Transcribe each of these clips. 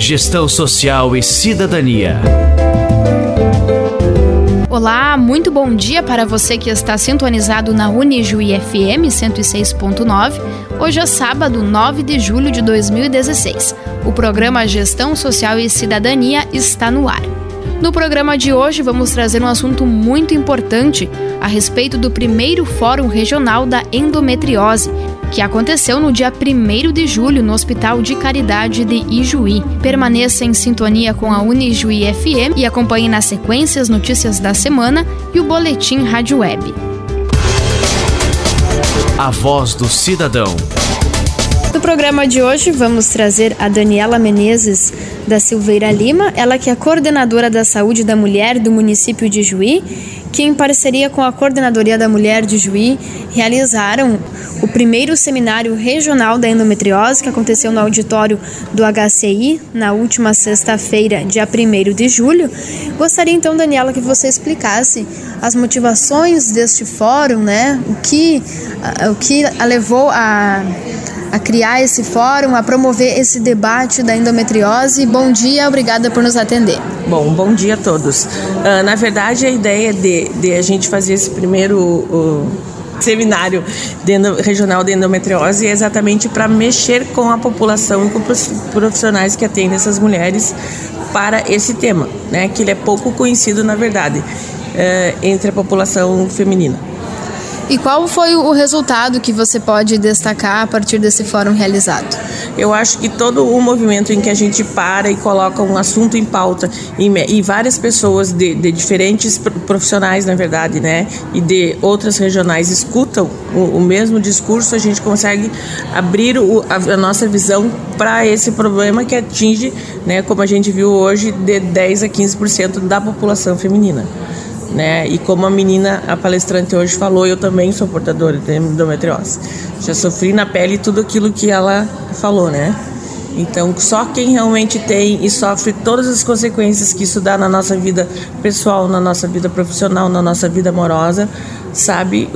Gestão Social e Cidadania. Olá, muito bom dia para você que está sintonizado na Unijuí FM 106.9. Hoje é sábado, 9 de julho de 2016. O programa Gestão Social e Cidadania está no ar. No programa de hoje vamos trazer um assunto muito importante a respeito do primeiro Fórum Regional da Endometriose, que aconteceu no dia 1º de julho no Hospital de Caridade de Ijuí. Permaneça em sintonia com a Unijuí FM e acompanhe na sequência as notícias da semana e o Boletim Rádio Web. A Voz do Cidadão. No programa de hoje vamos trazer a Daniela Menezes da Silveira Lima, ela que é coordenadora da saúde da mulher do município de Ijuí, que em parceria com a Coordenadoria da Mulher de Ijuí realizaram o primeiro seminário regional da endometriose, que aconteceu no auditório do HCI na última sexta-feira, dia 1º de julho. Gostaria então, Daniela, que você explicasse as motivações deste fórum, né? O que a levou a criar esse fórum, a promover esse debate da endometriose. Bom dia, obrigada por nos atender. Bom dia a todos. Na verdade, a ideia de a gente fazer esse primeiro seminário regional de endometriose é exatamente para mexer com a população e com os profissionais que atendem essas mulheres para esse tema, né, que ele é pouco conhecido, na verdade, entre a população feminina. E qual foi o resultado que você pode destacar a partir desse fórum realizado? Eu acho que todo o movimento em que a gente para e coloca um assunto em pauta e várias pessoas de diferentes profissionais, na verdade, né, e de outras regionais escutam o mesmo discurso, a gente consegue abrir a nossa visão para esse problema que atinge, né, como a gente viu hoje, de 10 a 15% da população feminina. Né? E como a palestrante hoje falou, eu também sou portadora de endometriose. Já sofri na pele tudo aquilo que ela falou, né? Então, só quem realmente tem e sofre todas as consequências que isso dá na nossa vida pessoal, na nossa vida profissional, na nossa vida amorosa, sabe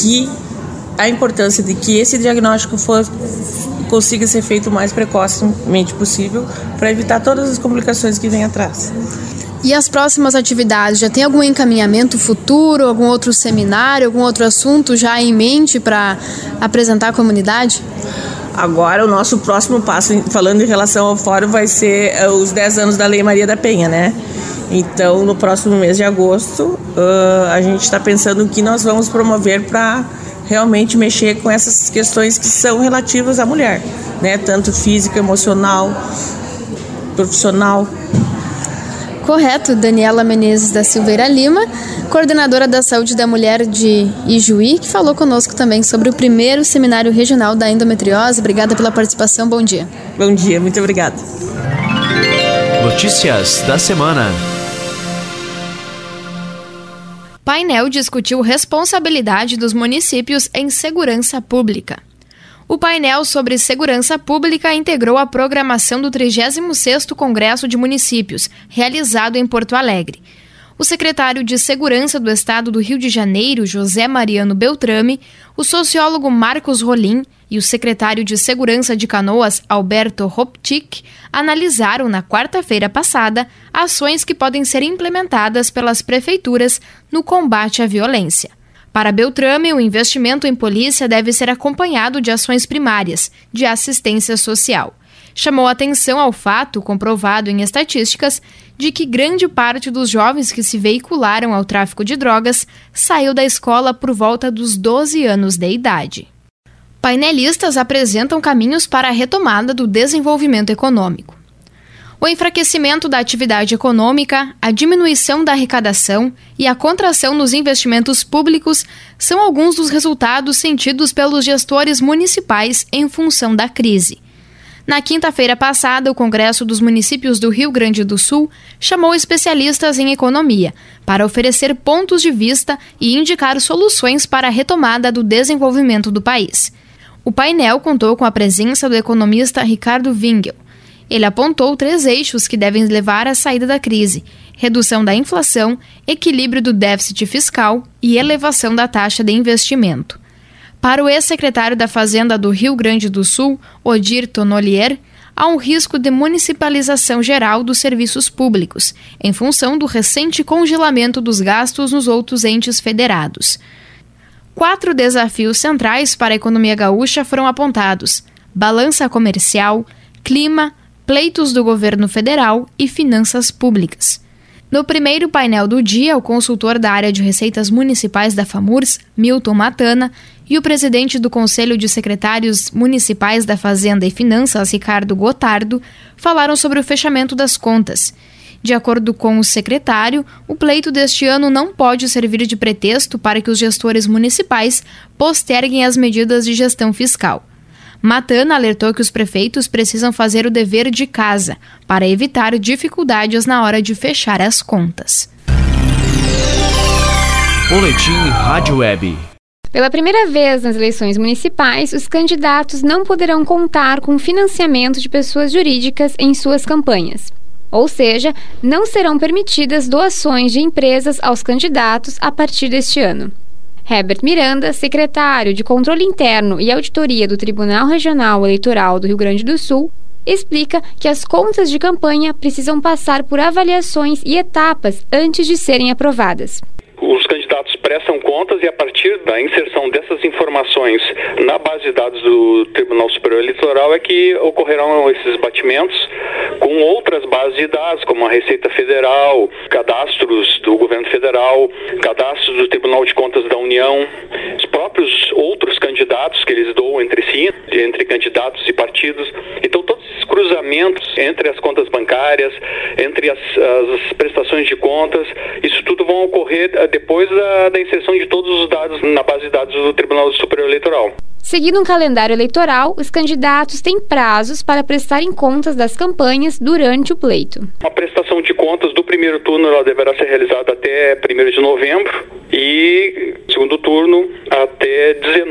a importância de que esse diagnóstico consiga ser feito o mais precocemente possível para evitar todas as complicações que vêm atrás. E as próximas atividades? Já tem algum encaminhamento futuro, algum outro seminário, algum outro assunto já em mente para apresentar à comunidade? Agora o nosso próximo passo, falando em relação ao fórum, vai ser os 10 anos da Lei Maria da Penha, né? Então, no próximo mês de agosto, a gente está pensando o que nós vamos promover para realmente mexer com essas questões que são relativas à mulher, né? Tanto física, emocional, profissional. Correto, Daniela Menezes da Silveira Lima, coordenadora da saúde da mulher de Ijuí, que falou conosco também sobre o primeiro seminário regional da endometriose. Obrigada pela participação, bom dia. Bom dia, muito obrigada. Notícias da semana. Painel discutiu responsabilidade dos municípios em segurança pública. O painel sobre segurança pública integrou a programação do 36º Congresso de Municípios, realizado em Porto Alegre. O secretário de Segurança do Estado do Rio de Janeiro, José Mariano Beltrame, o sociólogo Marcos Rolim e o secretário de Segurança de Canoas, Alberto Hoptic, analisaram na quarta-feira passada ações que podem ser implementadas pelas prefeituras no combate à violência. Para Beltrame, o investimento em polícia deve ser acompanhado de ações primárias, de assistência social. Chamou atenção ao fato, comprovado em estatísticas, de que grande parte dos jovens que se veicularam ao tráfico de drogas saiu da escola por volta dos 12 anos de idade. Painelistas apresentam caminhos para a retomada do desenvolvimento econômico. O enfraquecimento da atividade econômica, a diminuição da arrecadação e a contração nos investimentos públicos são alguns dos resultados sentidos pelos gestores municipais em função da crise. Na quinta-feira passada, o Congresso dos Municípios do Rio Grande do Sul chamou especialistas em economia para oferecer pontos de vista e indicar soluções para a retomada do desenvolvimento do país. O painel contou com a presença do economista Ricardo Wingel. Ele apontou 3 eixos que devem levar à saída da crise: redução da inflação, equilíbrio do déficit fiscal e elevação da taxa de investimento. Para o ex-secretário da Fazenda do Rio Grande do Sul, Odir Tonolier, há um risco de municipalização geral dos serviços públicos, em função do recente congelamento dos gastos nos outros entes federados. 4 desafios centrais para a economia gaúcha foram apontados: balança comercial, clima, pleitos do governo federal e finanças públicas. No primeiro painel do dia, o consultor da área de receitas municipais da FAMURS, Milton Matana, e o presidente do Conselho de Secretários Municipais da Fazenda e Finanças, Ricardo Gotardo, falaram sobre o fechamento das contas. De acordo com o secretário, o pleito deste ano não pode servir de pretexto para que os gestores municipais posterguem as medidas de gestão fiscal. Matana alertou que os prefeitos precisam fazer o dever de casa para evitar dificuldades na hora de fechar as contas. Boletim Rádio Web. Pela primeira vez nas eleições municipais, os candidatos não poderão contar com financiamento de pessoas jurídicas em suas campanhas. Ou seja, não serão permitidas doações de empresas aos candidatos a partir deste ano. Herbert Miranda, secretário de Controle Interno e Auditoria do Tribunal Regional Eleitoral do Rio Grande do Sul, explica que as contas de campanha precisam passar por avaliações e etapas antes de serem aprovadas. Os candidatos prestam contas e, a partir da inserção dessas informações na base de dados do Tribunal Superior Eleitoral, é que ocorrerão esses batimentos com outras bases de dados, como a Receita Federal, cadastros do Governo Federal, cadastros do Tribunal de Contas da União, os próprios outros candidatos que eles doam entre si, entre candidatos e partidos. Então, todos esses cruzamentos entre as contas bancárias, entre as prestações de contas, isso tudo vão ocorrer depois da inserção de todos os dados na base de dados do Tribunal Superior Eleitoral. Seguindo um calendário eleitoral, os candidatos têm prazos para prestarem contas das campanhas durante o pleito. A prestação de contas do primeiro turno ela deverá ser realizada até 1º de novembro e segundo turno até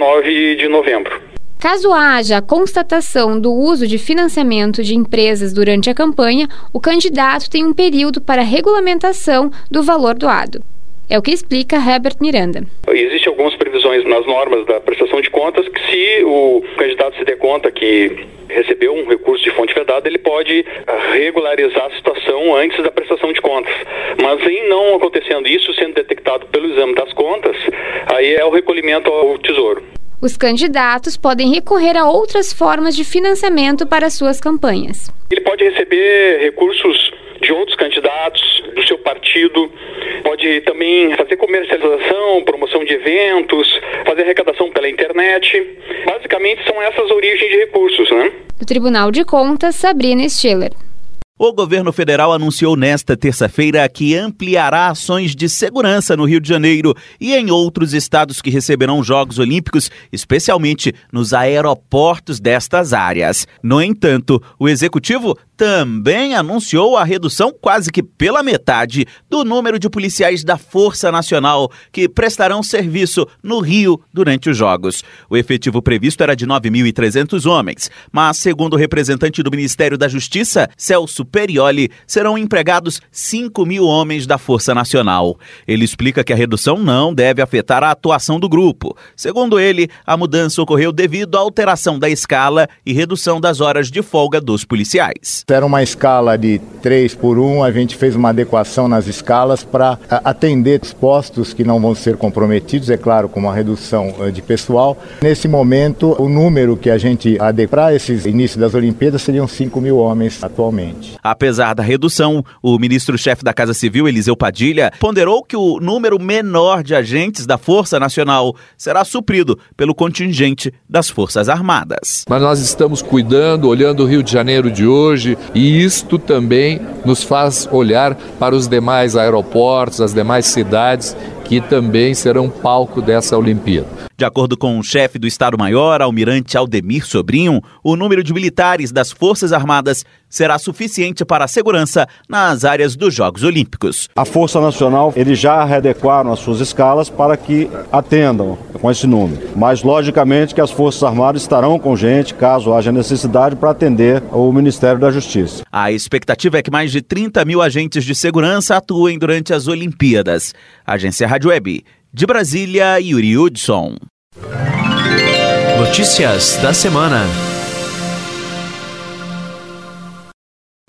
19 de novembro. Caso haja a constatação do uso de financiamento de empresas durante a campanha, o candidato tem um período para regulamentação do valor doado. É o que explica Herbert Miranda. Existem algumas previsões nas normas da prestação de contas que, se o candidato se der conta que recebeu um recurso de fonte vedada, ele pode regularizar a situação antes da prestação de contas. Mas em não acontecendo isso, sendo detectado pelo exame das contas, aí é o recolhimento ao Tesouro. Os candidatos podem recorrer a outras formas de financiamento para suas campanhas. Ele pode receber recursos de outros candidatos, do seu partido, pode também fazer comercialização, promoção de eventos, fazer arrecadação pela internet. Basicamente são essas origens de recursos, né? Do Tribunal de Contas, Sabrina Stiller. O governo federal anunciou nesta terça-feira que ampliará ações de segurança no Rio de Janeiro e em outros estados que receberão Jogos Olímpicos, especialmente nos aeroportos destas áreas. No entanto, o executivo também anunciou a redução quase que pela metade do número de policiais da Força Nacional que prestarão serviço no Rio durante os Jogos. O efetivo previsto era de 9.300 homens, mas, segundo o representante do Ministério da Justiça, Celso Perioli, serão empregados 5.000 homens da Força Nacional. Ele explica que a redução não deve afetar a atuação do grupo. Segundo ele, a mudança ocorreu devido à alteração da escala e redução das horas de folga dos policiais. Era uma escala de 3-por-1, a gente fez uma adequação nas escalas para atender os postos que não vão ser comprometidos, é claro, com uma redução de pessoal. Nesse momento, o número que a gente adequa para esse início das Olimpíadas seriam 5.000 homens atualmente. Apesar da redução, o ministro-chefe da Casa Civil, Eliseu Padilha, ponderou que o número menor de agentes da Força Nacional será suprido pelo contingente das Forças Armadas. Mas nós estamos cuidando, olhando o Rio de Janeiro de hoje, e isto também nos faz olhar para os demais aeroportos, as demais cidades que também serão palco dessa Olimpíada. De acordo com o chefe do Estado-Maior, almirante Aldemir Sobrinho, o número de militares das Forças Armadas será suficiente para a segurança nas áreas dos Jogos Olímpicos. A Força Nacional, eles já readequaram as suas escalas para que atendam com esse número. Mas, logicamente, que as Forças Armadas estarão com gente, caso haja necessidade, para atender o Ministério da Justiça. A expectativa é que mais de 30.000 agentes de segurança atuem durante as Olimpíadas. Agência Rádio Web. De Brasília, Yuri Hudson. Notícias da semana.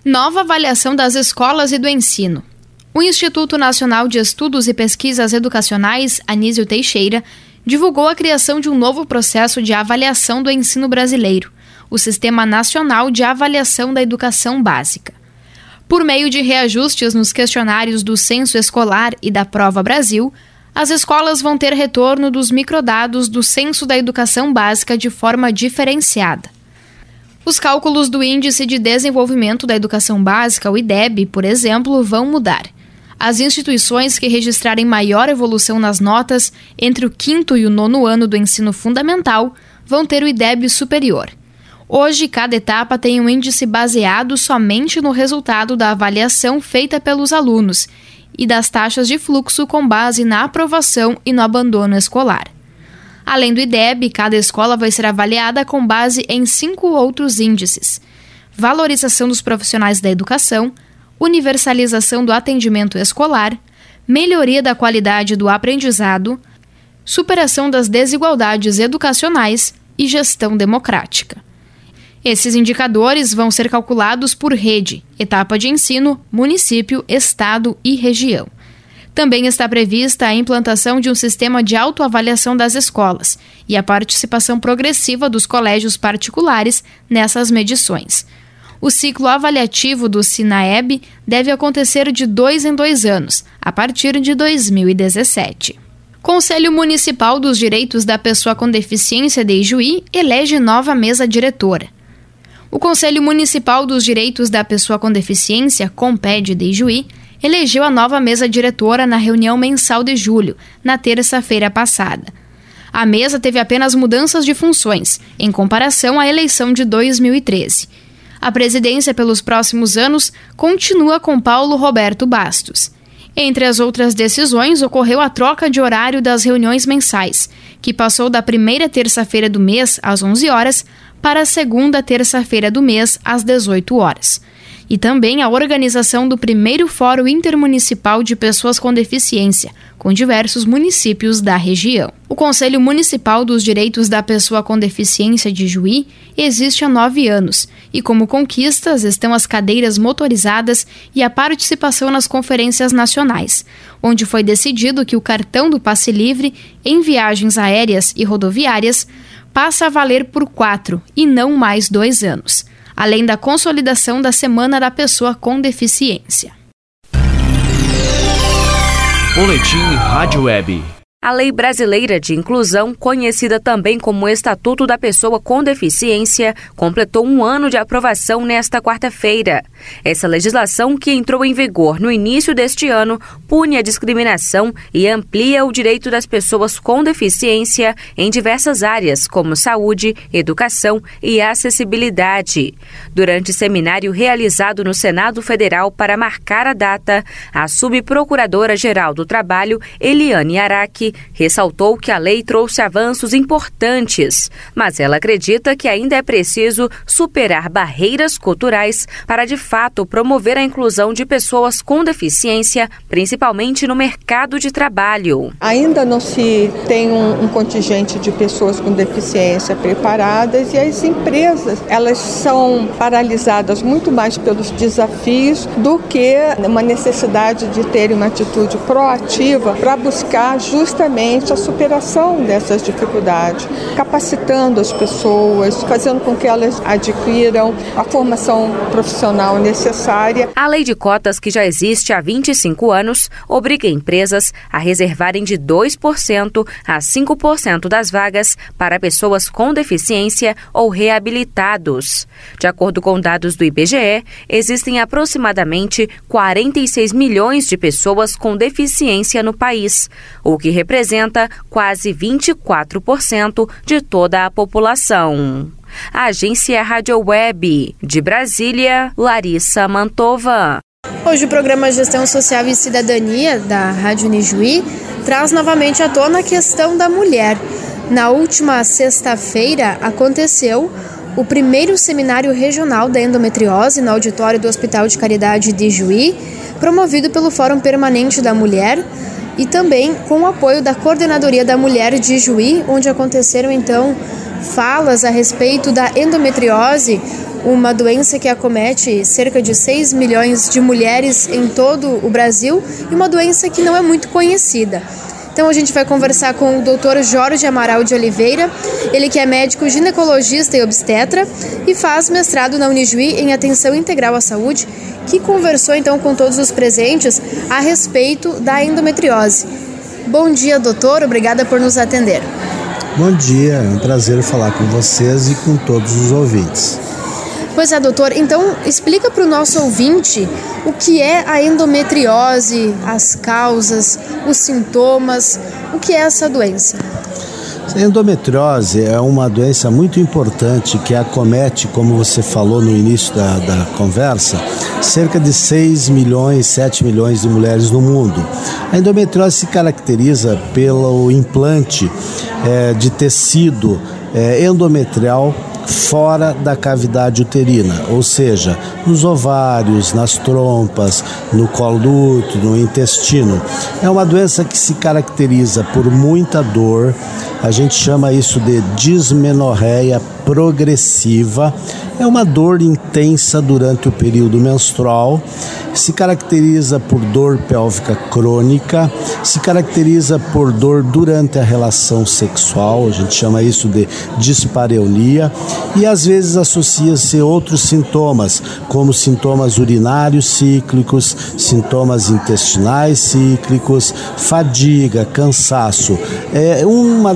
Nova avaliação das escolas e do ensino. O Instituto Nacional de Estudos e Pesquisas Educacionais, Anísio Teixeira, divulgou a criação de um novo processo de avaliação do ensino brasileiro, o Sistema Nacional de Avaliação da Educação Básica. Por meio de reajustes nos questionários do Censo Escolar e da Prova Brasil, as escolas vão ter retorno dos microdados do Censo da Educação Básica de forma diferenciada. Os cálculos do Índice de Desenvolvimento da Educação Básica, o IDEB, por exemplo, vão mudar. As instituições que registrarem maior evolução nas notas entre o 5º e o 9º ano do ensino fundamental vão ter o IDEB superior. Hoje, cada etapa tem um índice baseado somente no resultado da avaliação feita pelos alunos e das taxas de fluxo com base na aprovação e no abandono escolar. Além do IDEB, cada escola vai ser avaliada com base em 5 outros índices: valorização dos profissionais da educação, universalização do atendimento escolar, melhoria da qualidade do aprendizado, superação das desigualdades educacionais e gestão democrática. Esses indicadores vão ser calculados por rede, etapa de ensino, município, estado e região. Também está prevista a implantação de um sistema de autoavaliação das escolas e a participação progressiva dos colégios particulares nessas medições. O ciclo avaliativo do SINAEB deve acontecer de 2 em 2 anos, a partir de 2017. Conselho Municipal dos Direitos da Pessoa com Deficiência de Ijuí elege nova mesa diretora. O Conselho Municipal dos Direitos da Pessoa com Deficiência, CONPED de Ijuí, elegeu a nova mesa diretora na reunião mensal de julho, na terça-feira passada. A mesa teve apenas mudanças de funções, em comparação à eleição de 2013. A presidência pelos próximos anos continua com Paulo Roberto Bastos. Entre as outras decisões, ocorreu a troca de horário das reuniões mensais, que passou da primeira terça-feira do mês, às 11 horas, para a segunda terça-feira do mês, às 18 horas. E também a organização do primeiro Fórum Intermunicipal de Pessoas com Deficiência, com diversos municípios da região. O Conselho Municipal dos Direitos da Pessoa com Deficiência de Ijuí existe há 9 anos e, como conquistas, estão as cadeiras motorizadas e a participação nas conferências nacionais, onde foi decidido que o cartão do passe livre em viagens aéreas e rodoviárias passa a valer por 4 e não mais 2 anos. Além da consolidação da Semana da Pessoa com Deficiência. Boletim Rádio Web. A Lei Brasileira de Inclusão, conhecida também como Estatuto da Pessoa com Deficiência, completou 1 ano de aprovação nesta quarta-feira. Essa legislação, que entrou em vigor no início deste ano, pune a discriminação e amplia o direito das pessoas com deficiência em diversas áreas, como saúde, educação e acessibilidade. Durante seminário realizado no Senado Federal para marcar a data, a subprocuradora-geral do Trabalho, Eliane Araque, ressaltou que a lei trouxe avanços importantes, mas ela acredita que ainda é preciso superar barreiras culturais para, de fato, promover a inclusão de pessoas com deficiência, principalmente no mercado de trabalho. Ainda não se tem um contingente de pessoas com deficiência preparadas e as empresas, elas são paralisadas muito mais pelos desafios do que uma necessidade de terem uma atitude proativa para buscar justamente a superação dessas dificuldades, capacitando as pessoas, fazendo com que elas adquiram a formação profissional necessária. A lei de cotas, que já existe há 25 anos, obriga empresas a reservarem de 2% a 5% das vagas para pessoas com deficiência ou reabilitados. De acordo com dados do IBGE, existem aproximadamente 46 milhões de pessoas com deficiência no país, o que representa quase 24% de toda a população. A agência Rádio Web, de Brasília, Larissa Mantova. Hoje o programa Gestão Social e Cidadania da Rádio Nijuí traz novamente à tona a questão da mulher. Na última sexta-feira aconteceu o primeiro seminário regional da endometriose no auditório do Hospital de Caridade de Ijuí, promovido pelo Fórum Permanente da Mulher, e também com o apoio da Coordenadoria da Mulher de Ijuí, onde aconteceram então falas a respeito da endometriose, uma doença que acomete cerca de 6 milhões de mulheres em todo o Brasil e uma doença que não é muito conhecida. Então a gente vai conversar com o Dr. Jorge Amaral de Oliveira, ele que é médico ginecologista e obstetra e faz mestrado na Unijuí em Atenção Integral à Saúde, que conversou então com todos os presentes a respeito da endometriose. Bom dia, doutor, obrigada por nos atender. Bom dia, é um prazer falar com vocês e com todos os ouvintes. Pois é, doutor, então explica para o nosso ouvinte o que é a endometriose, as causas, os sintomas, o que é essa doença? A endometriose é uma doença muito importante que acomete, como você falou no início da conversa, cerca de 6 milhões, 7 milhões de mulheres no mundo. A endometriose se caracteriza pelo implante de tecido endometrial fora da cavidade uterina, ou seja, nos ovários, nas trompas, no colo do útero, no intestino. É uma doença que se caracteriza por muita dor, a gente chama isso de dismenorreia progressiva. É uma dor intensa durante o período menstrual, se caracteriza por dor pélvica crônica, se caracteriza por dor durante a relação sexual, a gente chama isso de dispareunia, e às vezes associa-se outros sintomas, como sintomas urinários cíclicos, sintomas intestinais cíclicos, fadiga, cansaço. Uma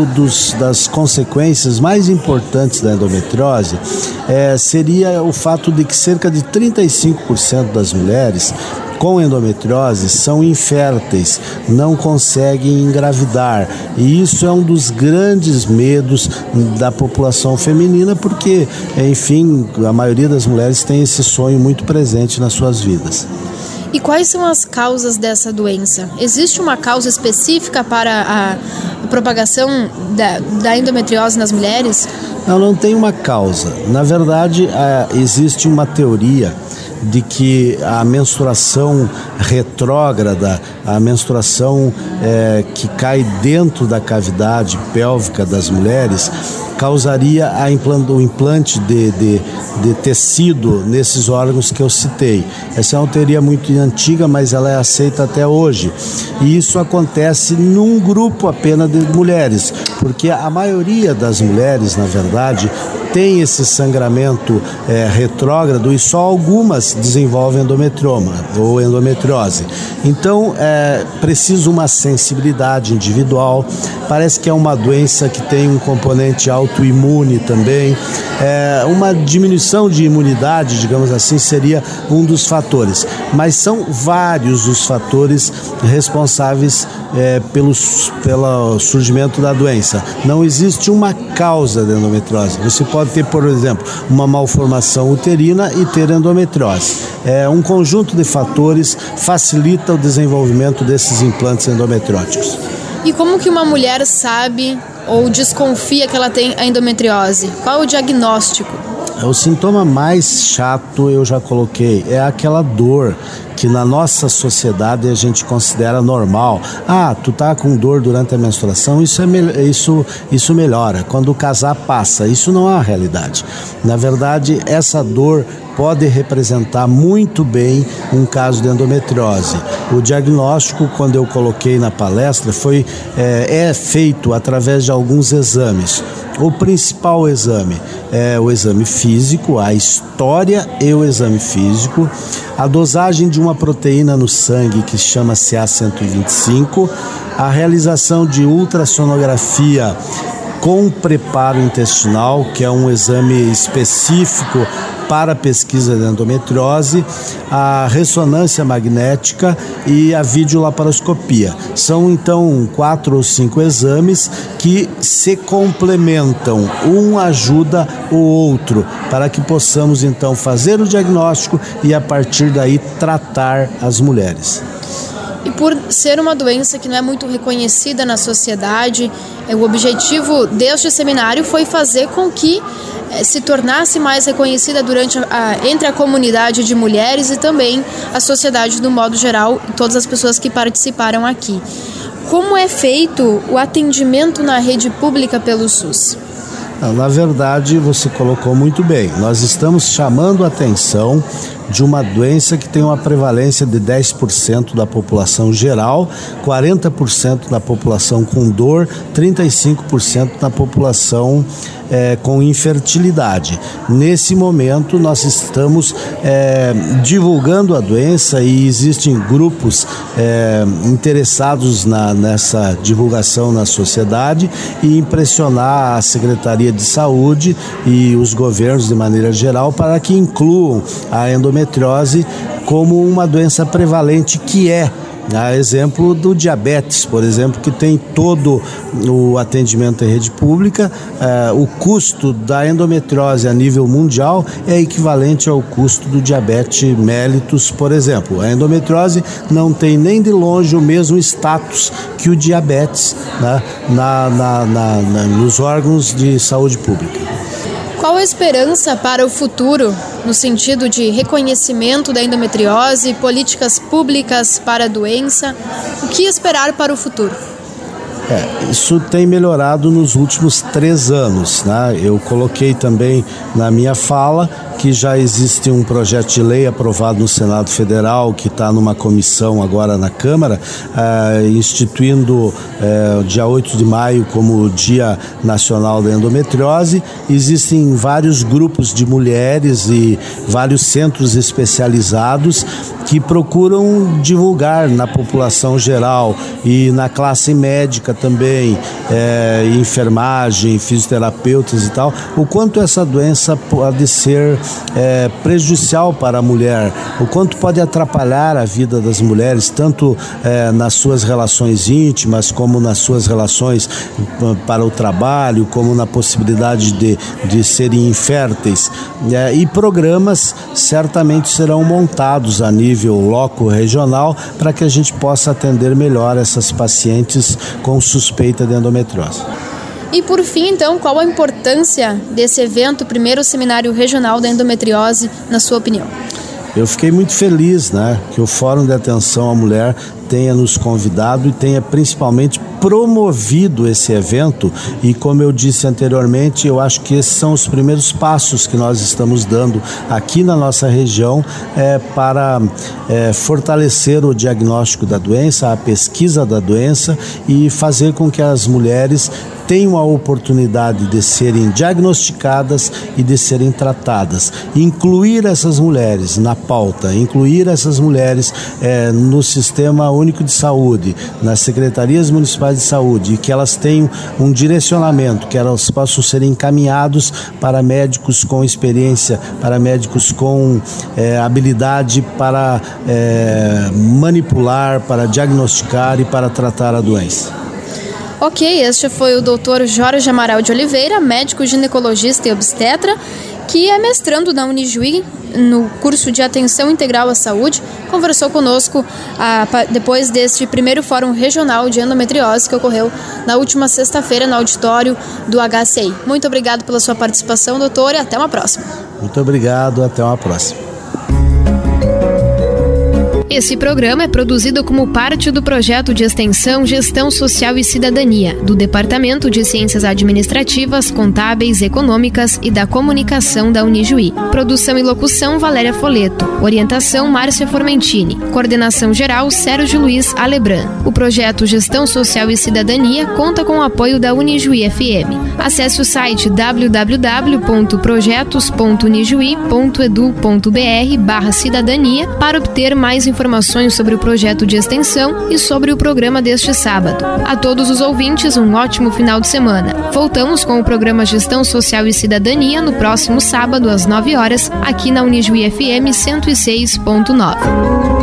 das consequências mais importantes da endometriose seria o fato de que cerca de 35% das mulheres com endometriose são inférteis, não conseguem engravidar. E isso é um dos grandes medos da população feminina, porque, enfim, a maioria das mulheres tem esse sonho muito presente nas suas vidas. E quais são as causas dessa doença? Existe uma causa específica para a propagação da endometriose nas mulheres? Não tem uma causa. Na verdade, existe uma teoria de que a menstruação retrógrada, a menstruação que cai dentro da cavidade pélvica das mulheres, causaria o implante de tecido nesses órgãos que eu citei. Essa é uma teoria muito antiga, mas ela é aceita até hoje. E isso acontece num grupo apenas de mulheres, porque a maioria das mulheres, na verdade, tem esse sangramento retrógrado e só algumas desenvolvem endometrioma ou endometriose. Então, precisa uma sensibilidade individual. Parece que é uma doença que tem um componente autoimune também. Uma diminuição de imunidade, digamos assim, seria um dos fatores. Mas são vários os fatores responsáveis pelo surgimento da doença. Não existe uma causa da endometriose. Você pode ter, por exemplo, uma malformação uterina e ter endometriose. Um conjunto de fatores facilita o desenvolvimento desses implantes endometrióticos. E como que uma mulher sabe ou desconfia que ela tem a endometriose? Qual é o diagnóstico? O sintoma mais chato eu já coloquei, é aquela dor que na nossa sociedade a gente considera normal. Tu tá com dor durante a menstruação, isso melhora. Quando casar, passa. Isso não é a realidade. Na verdade, essa dor pode representar muito bem um caso de endometriose. O diagnóstico, quando eu coloquei na palestra, é feito através de alguns exames. O principal exame é o exame físico, a história e o exame físico, a dosagem de uma proteína no sangue que se chama CA125, a realização de ultrassonografia com preparo intestinal, que é um exame específico para a pesquisa de endometriose, a ressonância magnética e a videolaparoscopia. São então 4 ou 5 exames que se complementam, um ajuda o outro, para que possamos então fazer o diagnóstico e a partir daí tratar as mulheres. E por ser uma doença que não é muito reconhecida na sociedade, o objetivo deste seminário foi fazer com que se tornasse mais reconhecida entre a comunidade de mulheres e também a sociedade do modo geral, todas as pessoas que participaram aqui. Como é feito o atendimento na rede pública pelo SUS? Na verdade, você colocou muito bem. Nós estamos chamando a atenção de uma doença que tem uma prevalência de 10% da população geral, 40% da população com dor, 35% da população com infertilidade. Nesse momento, nós estamos divulgando a doença e existem grupos interessados nessa divulgação na sociedade e impressionar a Secretaria de Saúde e os governos de maneira geral para que incluam a endometriose como uma doença prevalente que é. A exemplo do diabetes, por exemplo, que tem todo o atendimento em rede pública, o custo da endometriose a nível mundial é equivalente ao custo do diabetes mellitus, por exemplo. A endometriose não tem nem de longe o mesmo status que o diabetes, né, nos órgãos de saúde pública. Qual a esperança para o futuro, no sentido de reconhecimento da endometriose, políticas públicas para a doença? O que esperar para o futuro? Isso tem melhorado nos últimos 3 anos, né? Eu coloquei também na minha fala que já existe um projeto de lei aprovado no Senado Federal, que está numa comissão agora na Câmara, instituindo dia 8 de maio como o Dia Nacional da Endometriose. Existem vários grupos de mulheres e vários centros especializados que procuram divulgar na população geral e na classe médica também, enfermagem, fisioterapeutas e tal, o quanto essa doença pode ser prejudicial para a mulher, o quanto pode atrapalhar a vida das mulheres, tanto nas suas relações íntimas, como nas suas relações para o trabalho, como na possibilidade de serem inférteis. E programas certamente serão montados a nível loco regional para que a gente possa atender melhor essas pacientes com suspeita de endometriose. E por fim, então, qual a importância desse evento, o primeiro seminário regional da endometriose, na sua opinião? Eu fiquei muito feliz, né, que o Fórum de Atenção à Mulher tenha nos convidado e tenha principalmente promovido esse evento e, como eu disse anteriormente, eu acho que esses são os primeiros passos que nós estamos dando aqui na nossa região para fortalecer o diagnóstico da doença, a pesquisa da doença e fazer com que as mulheres tenham a oportunidade de serem diagnosticadas e de serem tratadas. Incluir essas mulheres na pauta, incluir essas mulheres no Sistema Único de Saúde, nas secretarias municipais de saúde, e que elas tenham um direcionamento, que elas possam ser encaminhados para médicos com experiência, para médicos com habilidade para manipular, para diagnosticar e para tratar a doença. Ok, este foi o Dr. Jorge Amaral de Oliveira, médico ginecologista e obstetra, que é mestrando na Unijuí, no curso de Atenção Integral à Saúde, conversou conosco depois deste primeiro Fórum Regional de Endometriose que ocorreu na última sexta-feira no auditório do HCI. Muito obrigado pela sua participação, doutor, e até uma próxima. Muito obrigado, até uma próxima. Esse programa é produzido como parte do projeto de extensão Gestão Social e Cidadania, do Departamento de Ciências Administrativas, Contábeis, Econômicas e da Comunicação da Unijuí. Produção e locução, Valéria Foleto. Orientação, Márcia Formentini. Coordenação geral, Sérgio Luiz Alebran. O projeto Gestão Social e Cidadania conta com o apoio da Unijuí FM. Acesse o site www.projetos.unijuí.edu.br/cidadania para obter mais informações sobre o projeto de extensão e sobre o programa deste sábado. A todos os ouvintes, um ótimo final de semana. Voltamos com o programa Gestão Social e Cidadania no próximo sábado, às 9 horas, aqui na Unijuí FM 106.9.